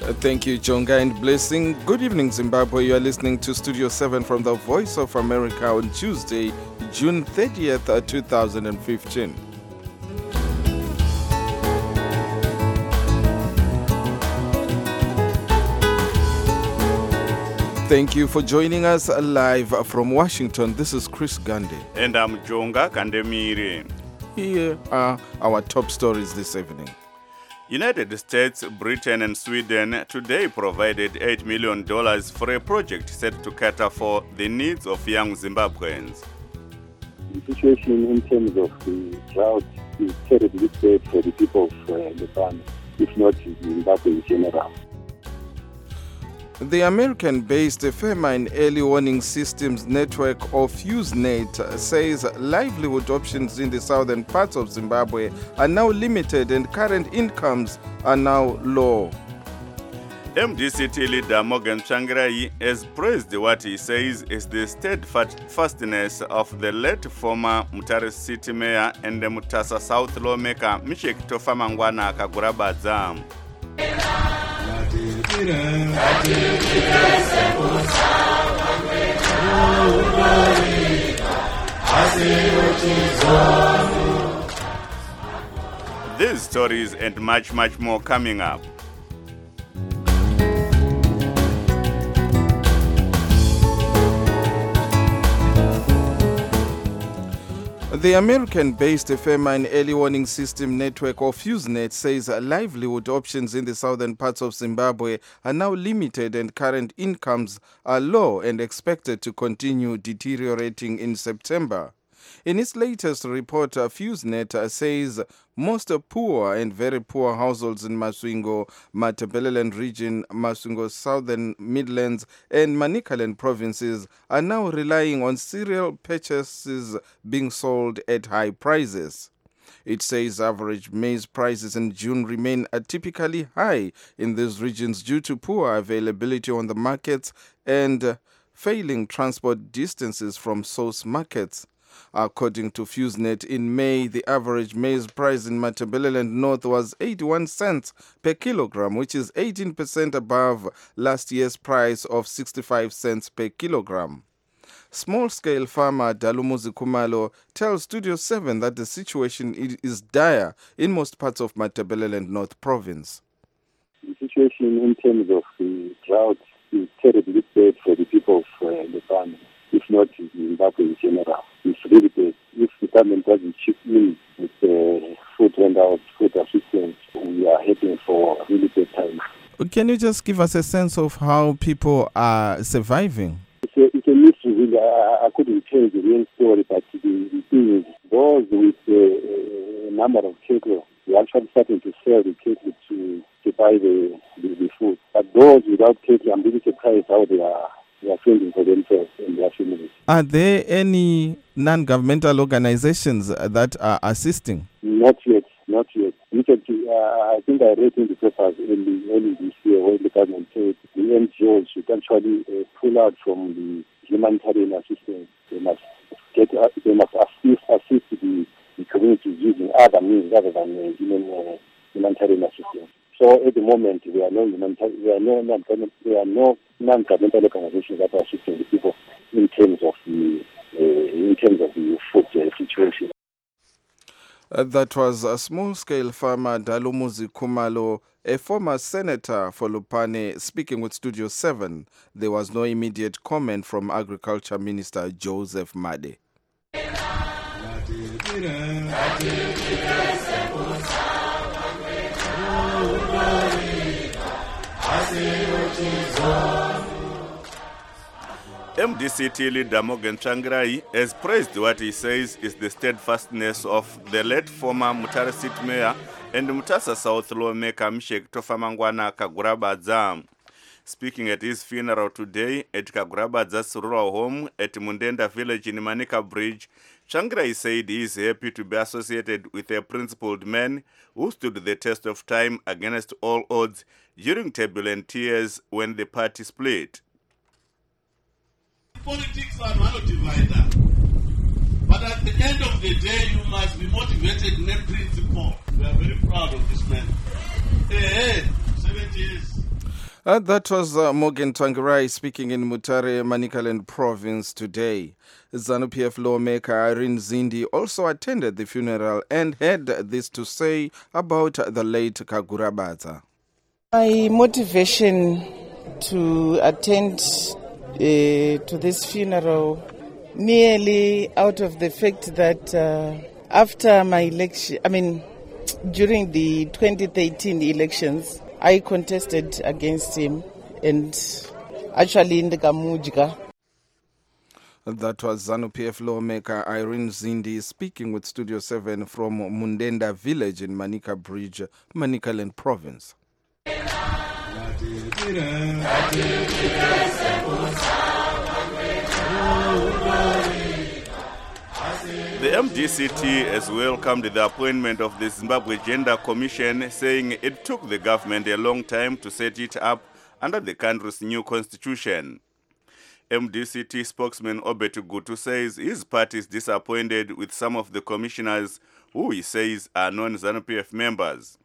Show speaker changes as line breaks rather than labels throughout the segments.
Thank you, Jonga, and blessing. Good evening, Zimbabwe. You are listening to Studio 7 from the Voice of America on Tuesday, June 30th, 2015. Thank you for joining us live from Washington. This is Chris Gandhi.
And I'm Jonga Kandemiri.
Here are our top stories this evening.
United States, Britain and Sweden today provided $8 million for a project set to cater for the needs of young Zimbabweans.
The situation in terms of the drought is terribly bad for the people of Lebanon, if not Zimbabwe in general.
The American-based Famine Early Warning Systems network, or FuseNet, says livelihood options in the southern parts of Zimbabwe are now limited and current incomes are now low.
MDCT leader Morgan Tsvangirai has praised what he says is the steadfastness of the late former Mutare City Mayor and the Mutasa South lawmaker Mishek Tofamangwana Kagurabadza. These stories and much more coming up.
The American-based Famine Early Warning System network, or FuseNet, says livelihood options in the southern parts of Zimbabwe are now limited and current incomes are low and expected to continue deteriorating in September. In its latest report, FuseNet says most poor and very poor households in Masvingo, Matabeleland region, Masvingo Southern Midlands and Manicaland provinces are now relying on cereal purchases being sold at high prices. It says average maize prices in June remain atypically high in these regions due to poor availability on the markets and failing transport distances from source markets. According to FuseNet, in May, the average maize price in Matabeleland North was 81 cents per kilogram, which is 18% above last year's price of 65 cents per kilogram. Small-scale farmer Dalumuzi Kumalo tells Studio 7 that the situation is dire in most parts of Matabeleland North province.
The situation in terms of the drought is terribly bad for the people of Lebanon, if not Zimbabwe in general. It's really bad. If the government doesn't chip in with food handouts, food assistance, we are heading for a really bad time.
Can you just give us a sense of how people are surviving?
It's a mystery, really. I couldn't tell the real story, but the thing is, those with a number of cattle, they're actually starting to sell the cattle to buy the food. But those without cattle, I'm really surprised how they are fending for themselves and their families.
Are there any non-governmental organizations that are assisting?
Not yet. I think I read in the papers early this year when the government said the NGOs should actually pull out from the humanitarian assistance. They must assist the communities using other means rather than humanitarian assistance. So at the moment, there are no non-governmental organizations that are assisting the people in terms of the food situation.
That was a small-scale farmer Dalumuzi Kumalo, a former senator for Lupane, speaking with Studio 7. There was no immediate comment from Agriculture Minister Joseph Made.
MDCT leader Morgan Tsvangirai has praised what he says is the steadfastness of the late former Mutare City Mayor and Mutasa South lawmaker Mishek Tofamangwana Kagurabadza. Speaking at his funeral today at Kagurabadza's rural home at Mundenda village in Manica Bridge, Tsvangirai said he is happy to be associated with a principled man who stood the test of time against all odds during turbulent years when the party split.
Politics are not a divider. But at the end of the day, you must be motivated in a principle. We are very proud of this man. 70 years.
That was Morgan Tsvangirai speaking in Mutare, Manicaland province today. ZANU-PF lawmaker Irene Zindi also attended the funeral and had this to say about the late Kagurabaza.
My motivation to attend to this funeral merely out of the fact that after my election, during the 2013 elections, I contested against him and actually in the Kamujika.
That was ZANU-PF lawmaker Irene Zindi speaking with Studio 7 from Mundenda village in Manica Bridge, Manicaland province.
The MDCT has welcomed the appointment of the Zimbabwe Gender Commission, saying it took the government a long time to set it up under the country's new constitution. MDCT spokesman Obet Gutu says his party is disappointed with some of the commissioners who he says are non-ZANU-PF members.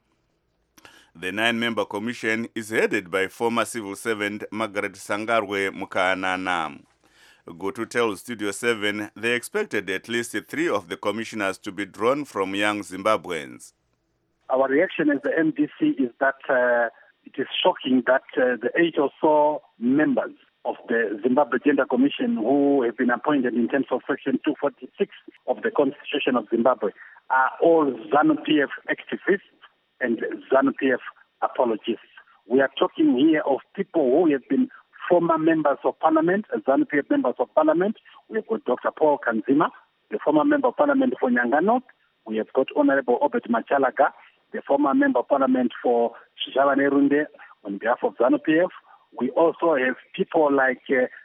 The 9-member commission is headed by former civil servant Margaret Sangarwe Mukaanana. Gutu tells Studio 7 they expected at least 3 of the commissioners to be drawn from young Zimbabweans.
Our reaction as the MDC is that it is shocking that the 8 or so members of the Zimbabwe Gender Commission who have been appointed in terms of Section 246 of the Constitution of Zimbabwe are all ZANU-PF activists and ZANU-PF apologists. We are talking here of people who have been former members of parliament, ZANU-PF members of parliament. We have got Dr. Paul Kanzima, the former member of parliament for Nyangano. We have got Honorable Obet Machalaga, the former member of parliament for Shishavane Runde on behalf of ZANU-PF. We also have people like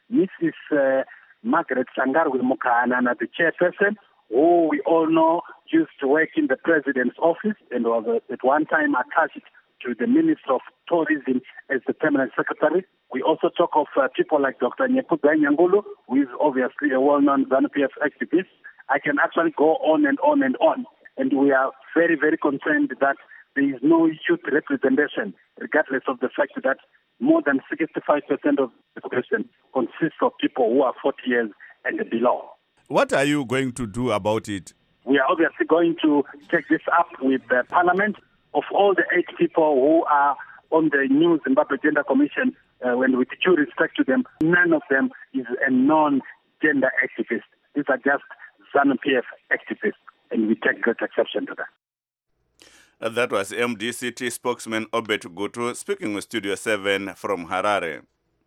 Mrs. Margaret Sangarwe Mukaanana, the chairperson, who we all know used to work in the president's office and was at one time attached to the Minister of Tourism as the permanent secretary. We also talk of people like Dr. Nyekuda Nyangulu, who is obviously a well-known ZANU-PF activist. I can actually go on and on and on. And we are very, very concerned that there is no youth representation, regardless of the fact that more than 65% of the population consists of people who are 40 years and below.
What are you going to do about it?
We are obviously going to take this up with the Parliament. Of all the 8 people who are on the new Zimbabwe Gender Commission, when with due respect to them, none of them is a non-gender activist. These are just ZANU-PF activists, and we take great exception to that.
That was MDCT spokesman Obet Gutu speaking with Studio 7 from Harare.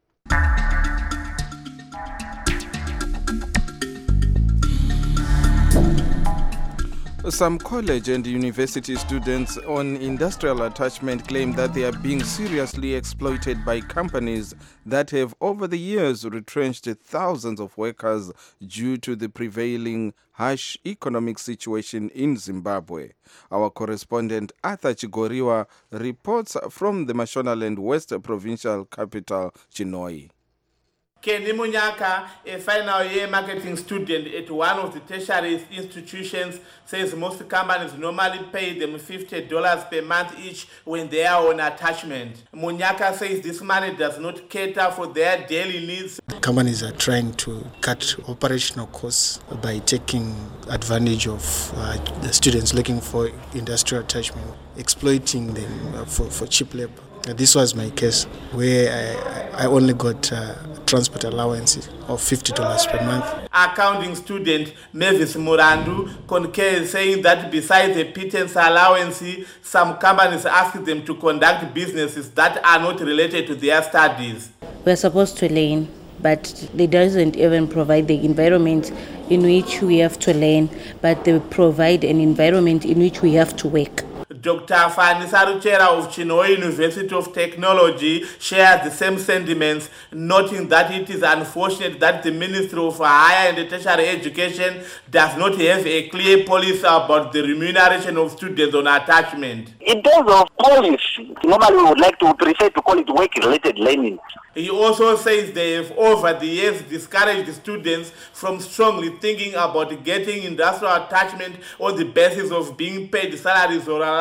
Some college and university students on industrial attachment claim that they are being seriously exploited by companies that have over the years retrenched thousands of workers due to the prevailing harsh economic situation in Zimbabwe. Our correspondent Arthur Chigoriwa reports from the Mashonaland West provincial capital, Chinhoyi.
Kenny Munyaka, a final year marketing student at one of the tertiary institutions, says most companies normally pay them $50 per month each when they are on attachment. Munyaka says this money does not cater for their daily needs.
Companies are trying to cut operational costs by taking advantage of the students looking for industrial attachment, exploiting them for cheap labor. This was my case, where I only got transport allowances of $50 per month.
Accounting student Mavis Murandu concurs, saying that besides the pittance allowance, some companies ask them to conduct businesses that are not related to their studies.
We're supposed to learn, but they doesn't even provide the environment in which we have to learn, but they provide an environment in which we have to work.
Dr. Fani Saruchera of Chinhoyi University of Technology shares the same sentiments, noting that it is unfortunate that the Ministry of Higher and Tertiary Education does not have a clear policy about the remuneration of students on attachment.
In terms of policy, normally we would like to prefer to call it work-related learning.
He also says they have over the years discouraged students from strongly thinking about getting industrial attachment on the basis of being paid salaries or allowance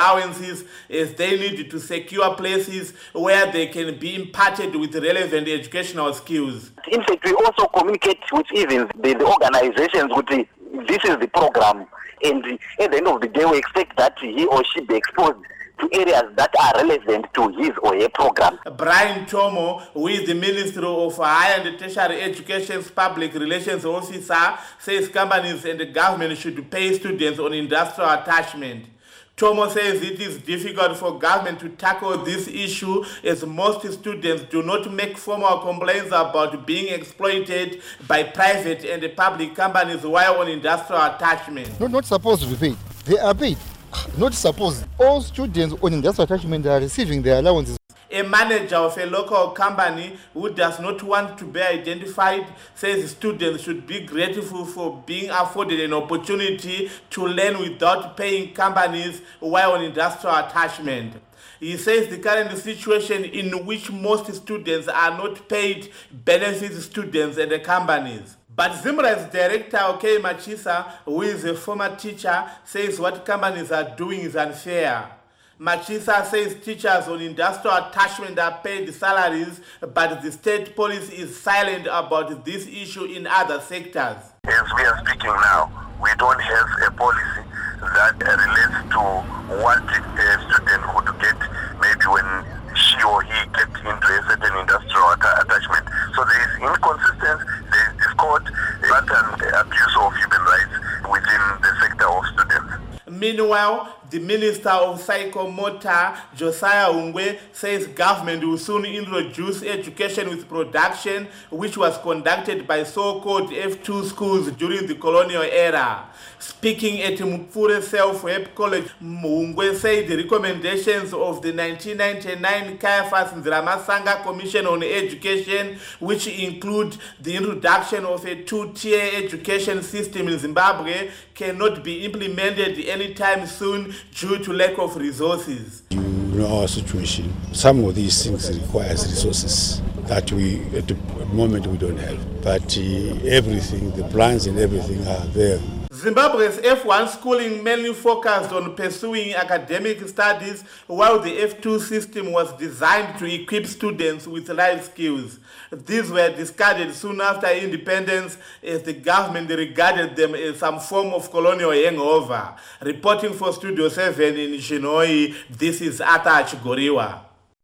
allowances as they need to secure places where they can be imparted with relevant educational skills.
In fact, we also communicate with even the organizations with this is the program, and at the end of the day we expect that he or she be exposed to areas that are relevant to his or her program.
Brian Tomo, who is the Minister of Higher and Tertiary Education's Public Relations Officer, says companies and the government should pay students on industrial attachment. Tomo says it is difficult for government to tackle this issue as most students do not make formal complaints about being exploited by private and public companies while on industrial attachment.
No, not supposed to be paid. They are paid. Not supposed. All students on industrial attachment are receiving their allowances.
A manager of a local company who does not want to be identified says students should be grateful for being afforded an opportunity to learn without paying companies while on industrial attachment. He says the current situation in which most students are not paid benefits students and the companies. But Zimra's director, Okay Machisa, who is a former teacher, says what companies are doing is unfair. Machisa says teachers on industrial attachment are paid salaries, but the state police is silent about this issue in other sectors.
As we are speaking now, we don't have a policy that relates to what a student would get maybe when she or he gets into a certain industrial attachment. So there is inconsistency, there is discord, blatant abuse of human rights within the sector of students.
Meanwhile, the Minister of Psychomotor, Josiah Ungwe, says government will soon introduce education with production, which was conducted by so-called F2 schools during the colonial era. Speaking at Mupfure Self-Help College, Ungwe said the recommendations of the 1999 Caiaphas Nziramasanga Commission on Education, which include the introduction of a two-tier education system in Zimbabwe, cannot be implemented anytime soon due to lack of resources.
You know our situation. Some of these things requires resources that we, at the moment, we don't have. But everything, the plans and everything are there.
Zimbabwe's F1 schooling mainly focused on pursuing academic studies, while the F2 system was designed to equip students with life skills. These were discarded soon after independence as the government regarded them as some form of colonial hangover. Reporting for Studio 7 in Chinhoyi, this is Arthur Chigoriwa.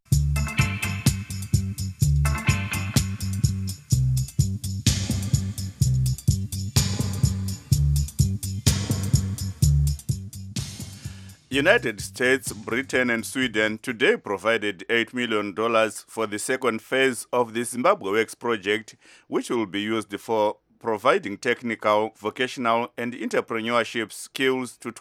United States, Britain and Sweden today provided $8 million for the second phase of the Zimbabwe Works project, which will be used for providing technical, vocational and entrepreneurship skills to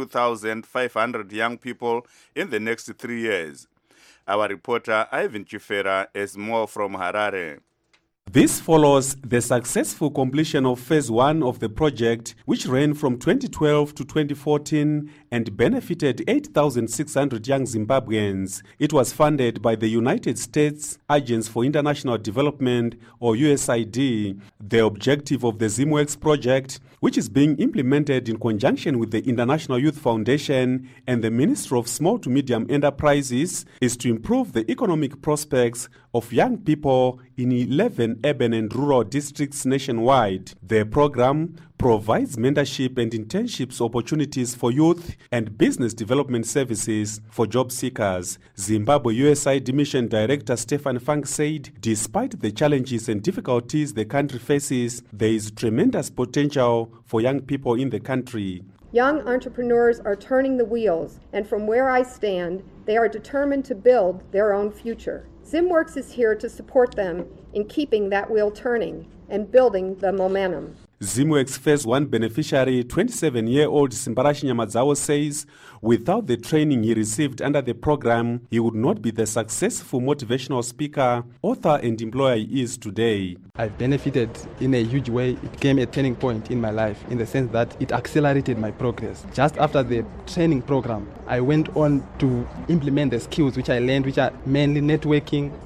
22,500 young people in the next 3 years. Our reporter Ivan Chifera has more from Harare.
This follows the successful completion of Phase 1 of the project, which ran from 2012 to 2014 and benefited 8,600 young Zimbabweans. It was funded by the United States Agency for International Development, or USAID. The objective of the ZimWorks project, which is being implemented in conjunction with the International Youth Foundation and the Ministry of Small to Medium Enterprises, is to improve the economic prospects of young people in 11 urban and rural districts nationwide. The program provides mentorship and internships opportunities for youth and business development services for job seekers. Zimbabwe USAID Mission Director Stefan Funk said, despite the challenges and difficulties the country faces, there is tremendous potential for young people in the country.
Young entrepreneurs are turning the wheels, and from where I stand, they are determined to build their own future. ZimWorks is here to support them in keeping that wheel turning and building the momentum.
ZimWorks Phase 1 beneficiary, 27-year-old Simbarashi Nyamadzawo, says without the training he received under the program, he would not be the successful motivational speaker, author and employer he is today.
I've benefited in a huge way. It became a turning point in my life in the sense that it accelerated my progress. Just after the training program, I went on to implement the skills which I learned, which are mainly networking,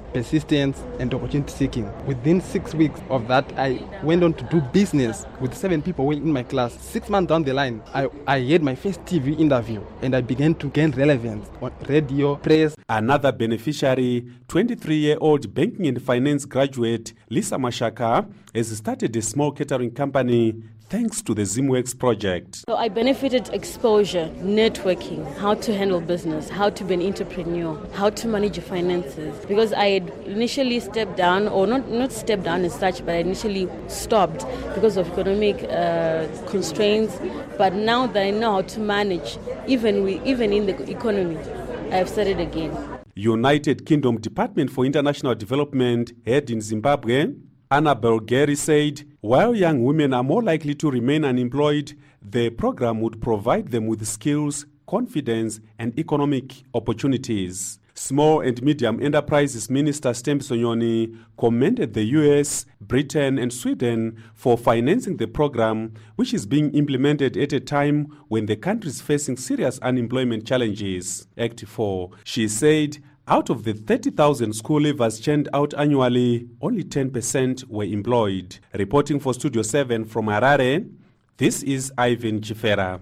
persistence, and opportunity seeking. Within 6 weeks of that, I went on to do business with 7 people in my class. 6 months down the line, I had my first TV interview and I began to gain relevance on radio, press.
Another beneficiary, 23-year-old banking and finance graduate Lisa Mashaka, has started a small catering company thanks to the Zimworks project.
So I benefited exposure, networking, how to handle business, how to be an entrepreneur, how to manage your finances. Because I had initially stepped down, or not stepped down as such, but I initially stopped because of economic constraints. But now that I know how to manage, even in the economy, I have started again.
United Kingdom Department for International Development head in Zimbabwe, Annabel Gary, said while young women are more likely to remain unemployed, the program would provide them with skills, confidence, and economic opportunities. Small and Medium Enterprises Minister Stembi Sonyoni commended the US, Britain, and Sweden for financing the program, which is being implemented at a time when the country is facing serious unemployment challenges. Act 4. She said, out of the 30,000 school leavers churned out annually, only 10% were employed. Reporting for Studio 7 from Harare, this is Ivan Chifera.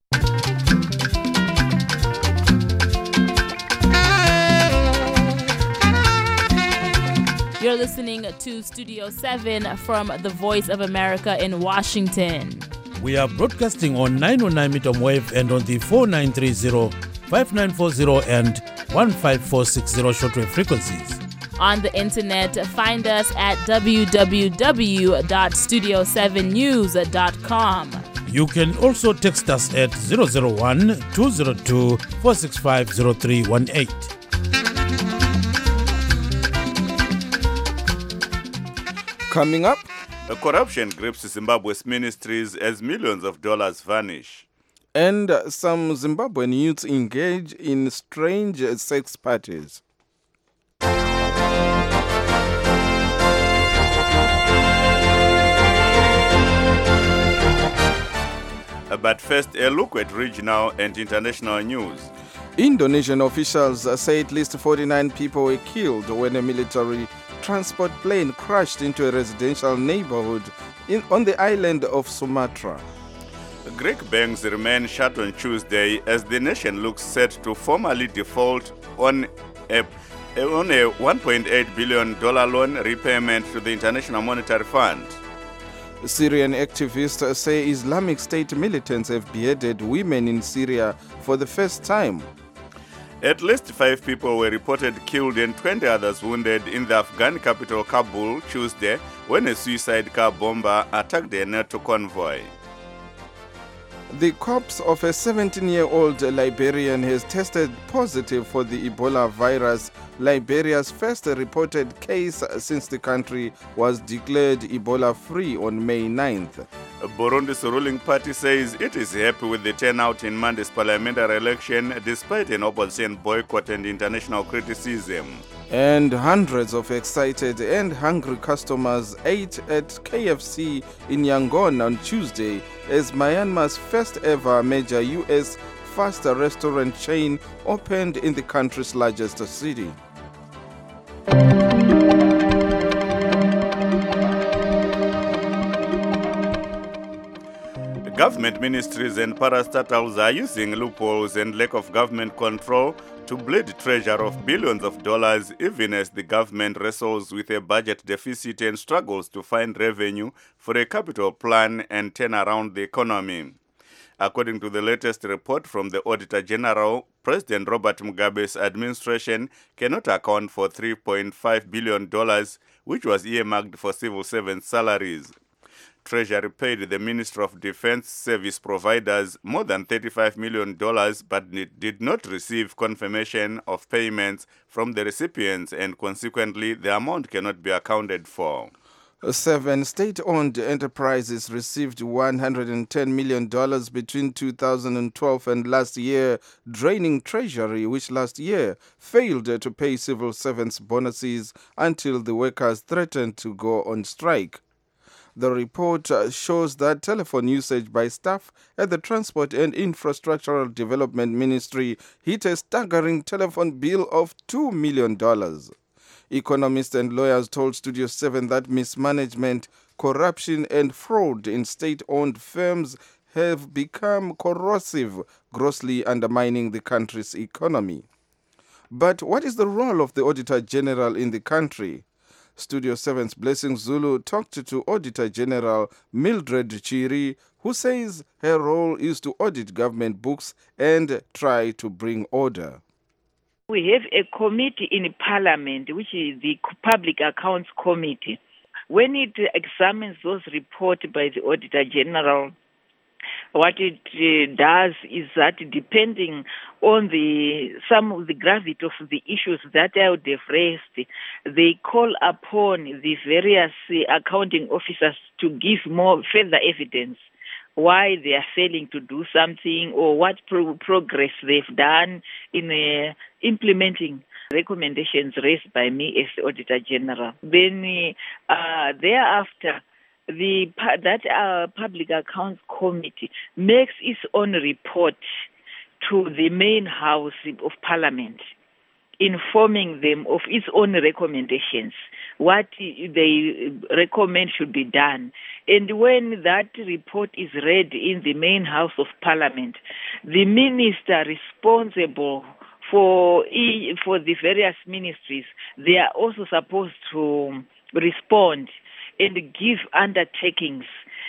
You're listening to Studio 7 from the Voice of America in Washington.
We are broadcasting on 909 medium wave and on the 4930, 5940 and 15460 shortwave frequencies.
On the internet, find us at www.studio7news.com.
You can also text us at 001-202-465-0318.
Coming up,
the corruption grips Zimbabwe's ministries as millions of dollars vanish.
And some Zimbabwean youths engage in strange sex parties.
But first, a look at regional and international news.
Indonesian officials say at least 49 people were killed when a military transport plane crashed into a residential neighborhood on the island of Sumatra.
Greek banks remain shut on Tuesday as the nation looks set to formally default on a $1.8 billion loan repayment to the International Monetary Fund.
Syrian activists say Islamic State militants have beheaded women in Syria for the first time.
At least 5 people were reported killed and 20 others wounded in the Afghan capital Kabul Tuesday when a suicide car bomber attacked a NATO convoy.
The corpse of a 17-year-old Liberian has tested positive for the Ebola virus, Liberia's first reported case since the country was declared Ebola-free on May 9th.
Burundi's ruling party says it is happy with the turnout in Monday's parliamentary election despite an opposition boycott and international criticism.
And hundreds of excited and hungry customers ate at KFC in Yangon on Tuesday as Myanmar's first ever major U.S. fast restaurant chain opened in the country's largest city.
Government ministries and parastatals are using loopholes and lack of government control to bleed treasure of billions of dollars even as the government wrestles with a budget deficit and struggles to find revenue for a capital plan and turn around the economy. According to the latest report from the Auditor General, President Robert Mugabe's administration cannot account for $3.5 billion, which was earmarked for civil servant salaries. Treasury paid the Ministry of Defense service providers more than $35 million, but did not receive confirmation of payments from the recipients, and consequently, the amount cannot be accounted for.
7 state-owned enterprises received $110 million between 2012 and last year, draining Treasury, which last year failed to pay civil servants bonuses until the workers threatened to go on strike. The report shows that telephone usage by staff at the Transport and Infrastructural Development Ministry hit a staggering telephone bill of $2 million. Economists and lawyers told Studio 7 that mismanagement, corruption and fraud in state-owned firms have become corrosive, grossly undermining the country's economy. But what is the role of the Auditor General in the country? Studio 7's Blessing Zulu talked to Auditor General Mildred Chiri, who says her role is to audit government books and try to bring order.
We have a committee in Parliament, which is the Public Accounts Committee. When it examines those reports by the Auditor General, what it does is that depending on some of the gravity of the issues that I would have raised, they call upon the various accounting officers to give more further evidence why they are failing to do something or what progress they've done in implementing recommendations raised by me as the Auditor General. Then thereafter, that Public Accounts Committee makes its own report to the main house of Parliament, informing them of its own recommendations, what they recommend should be done. And when that report is read in the main house of Parliament, the minister responsible for the various ministries, they are also supposed to respond and give undertakings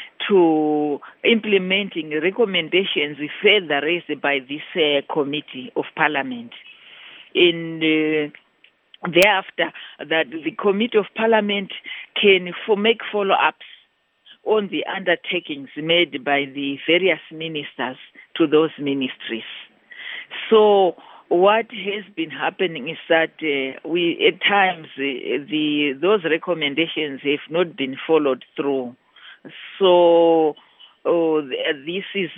to implementing recommendations further raised by this committee of Parliament. And thereafter, that the Committee of Parliament can make follow-ups on the undertakings made by the various ministers to those ministries. So what has been happening is that we at times those recommendations have not been followed through. So this is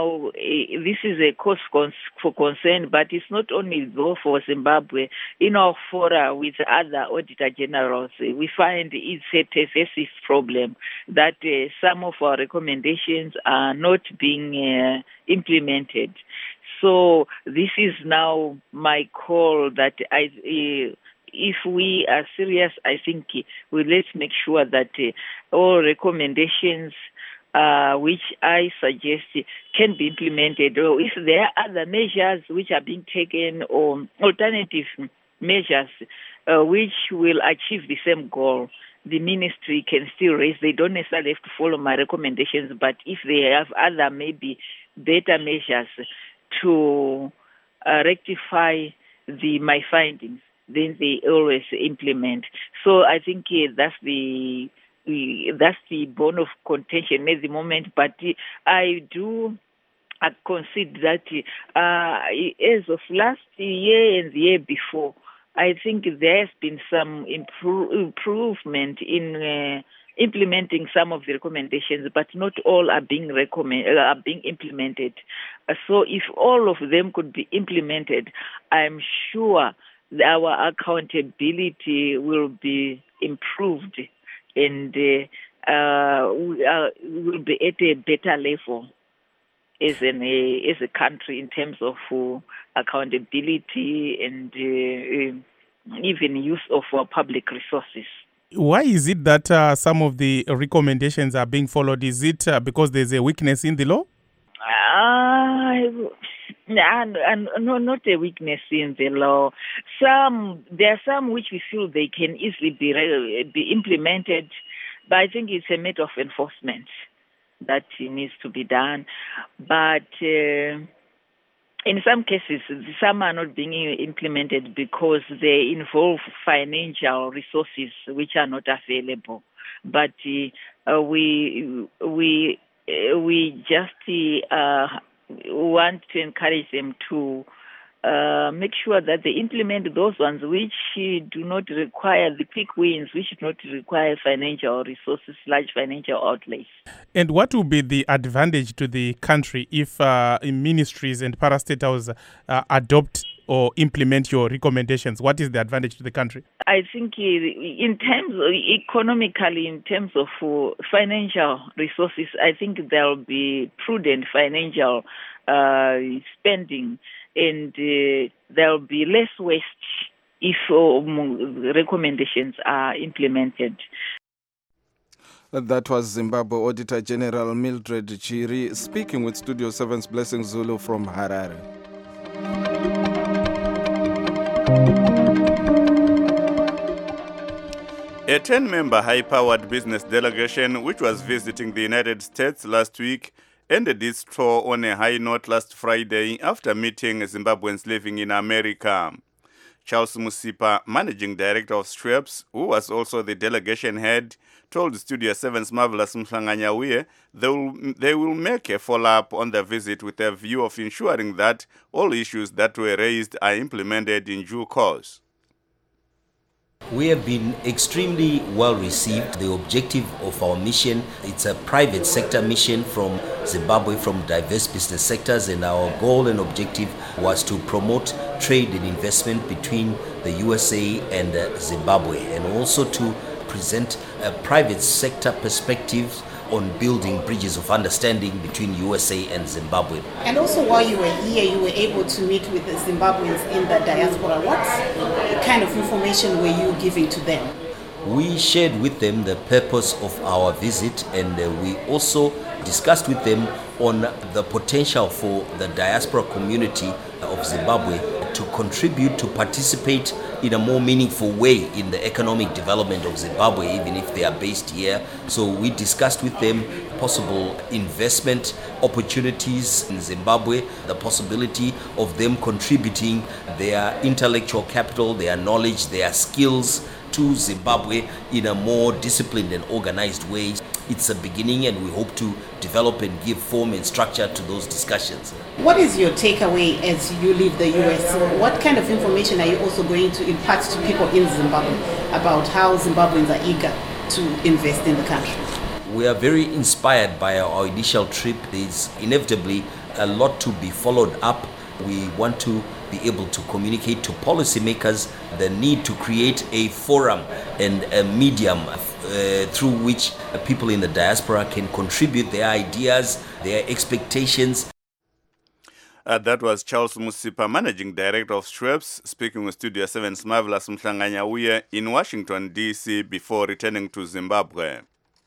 a cause for concern, but it's not only though for Zimbabwe. In our fora with other Auditor Generals, we find it's a pervasive problem that some of our recommendations are not being implemented. So this is now my call that if we are serious, I think let's make sure that all recommendations which I suggest can be implemented, or if there are other measures which are being taken or alternative measures which will achieve the same goal, the ministry can still raise. They don't necessarily have to follow my recommendations, but if they have other maybe better measures to rectify my findings, then they always implement. So I think that's the bone of contention at the moment. But I do concede that as of last year and the year before, I think there has been some improvement in implementing some of the recommendations, but not all are being implemented. So if all of them could be implemented, I'm sure our accountability will be improved and will be at a better level as a country in terms of accountability and even use of our public resources.
Why is it that some of the recommendations are being followed? Is it because there's a weakness in the law? No, not a weakness in the law. There are some which we feel they can easily be implemented, but I think it's a matter of enforcement that needs to be done. But in some cases, some are not being implemented because they involve financial resources which are not available. But we just want to encourage them to make sure that they implement those ones which do not require the quick wins, which do not require financial resources, large financial outlays. And what will be the advantage to the country if ministries and parastatals adopt or implement your recommendations? What is the advantage to the country?
I think in terms of economically, in terms of financial resources, I think there will be prudent financial spending, and there will be less waste if recommendations are implemented.
That was Zimbabwe Auditor General Mildred Chiri speaking with Studio 7's Blessing Zulu from Harare.
A 10-member high-powered business delegation, which was visiting the United States last week, ended its tour on a high note last Friday after meeting Zimbabweans living in America. Charles Musipa, managing director of Streps, who was also the delegation head, told Studio 7's Marvelous Mhlanganyahuye they will make a follow-up on the visit with a view of ensuring that all issues that were raised are implemented in due course.
We have been extremely well received. The objective of our mission, it's a private sector mission from Zimbabwe, from diverse business sectors, and our goal and objective was to promote trade and investment between the USA and Zimbabwe, and also to present a private sector perspective on building bridges of understanding between USA and Zimbabwe.
And also while you were here, you were able to meet with the Zimbabweans in the diaspora. What kind of information were you giving to them?
We shared with them the purpose of our visit, and we also discussed with them on the potential for the diaspora community of Zimbabwe to contribute, to participate in a more meaningful way in the economic development of Zimbabwe, even if they are based here. So we discussed with them possible investment opportunities in Zimbabwe, the possibility of them contributing their intellectual capital, their knowledge, their skills to Zimbabwe in a more disciplined and organized way. It's a beginning, and we hope to develop and give form and structure to those discussions.
What is your takeaway as you leave the US? What kind of information are you also going to impart to people in Zimbabwe about how Zimbabweans are eager to invest in the country?
We are very inspired by our initial trip. There's inevitably a lot to be followed up. We want to be able to communicate to policymakers the need to create a forum and a medium through which people in the diaspora can contribute their ideas, their expectations.
That was Charles Musipa, managing director of Streps, speaking with Studio 7's Marvelous Mhlanganyahuye in Washington, D.C. before returning to Zimbabwe.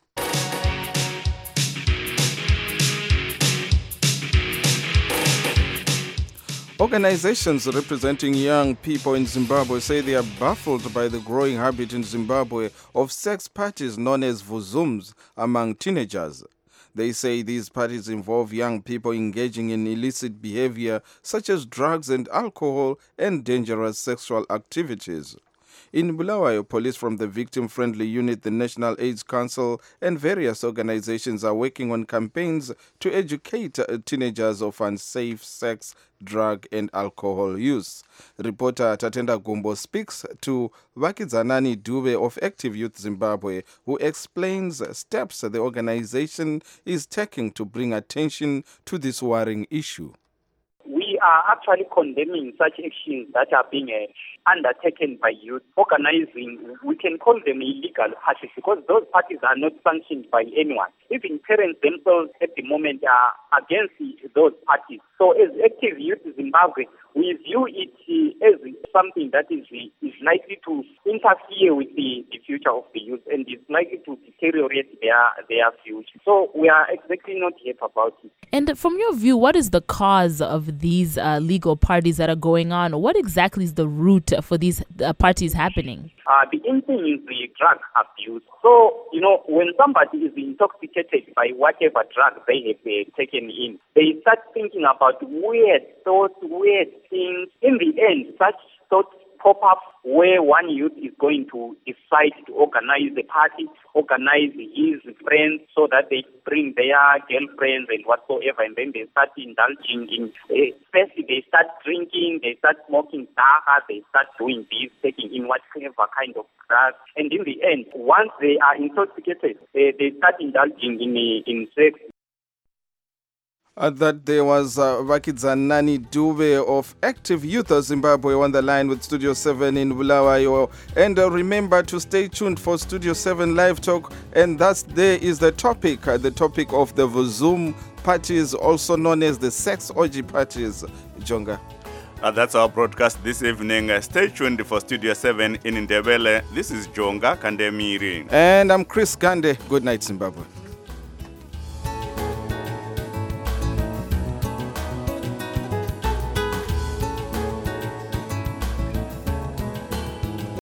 Organizations representing young people in Zimbabwe say they are baffled by the growing habit in Zimbabwe of sex parties known as vuzums among teenagers. They say these parties involve young people engaging in illicit behavior such as drugs and alcohol and dangerous sexual activities. In Bulawayo, police from the victim-friendly unit, the National AIDS Council, and various organizations are working on campaigns to educate teenagers of unsafe sex, drug, and alcohol use. Reporter Tatenda Gumbo speaks to Vakidzanani Dube of Active Youth Zimbabwe, who explains steps the organization is taking to bring attention to this worrying issue.
We are actually condemning such actions that are being undertaken by youth, organizing, we can call them illegal parties because those parties are not sanctioned by anyone. Even parents themselves at the moment are against those parties. So as Active Youth Zimbabwe, we view it as something that is likely to interfere with the future of the youth and is likely to deteriorate their future. So we are exactly not happy about it.
And from your view, what is the cause of these legal parties that are going on? What exactly is the root for these parties happening?
The main thing is the drug abuse. So, when somebody is intoxicated by whatever drug they have taken in, they start thinking about weird thoughts, weird things. In the end, such thoughts pop up where one youth is going to decide to organize a party, organize his friends so that they bring their girlfriends and whatsoever, and then they start indulging in, first they start drinking, they start smoking daga, they start doing this, taking in whatever kind of drugs, and in the end, once they are intoxicated, they start indulging in sex.
That there was Vakidzanani Dube of Active Youth Zimbabwe on the line with Studio 7 in Bulawayo. And remember to stay tuned for Studio 7 Live Talk. And there is the topic of the vuzum parties, also known as the sex orgy parties. Jonga.
That's our broadcast this evening. Stay tuned for Studio 7 in Ndebele. This is Jonga Kandemiri.
And I'm Chris Gande. Good night, Zimbabwe.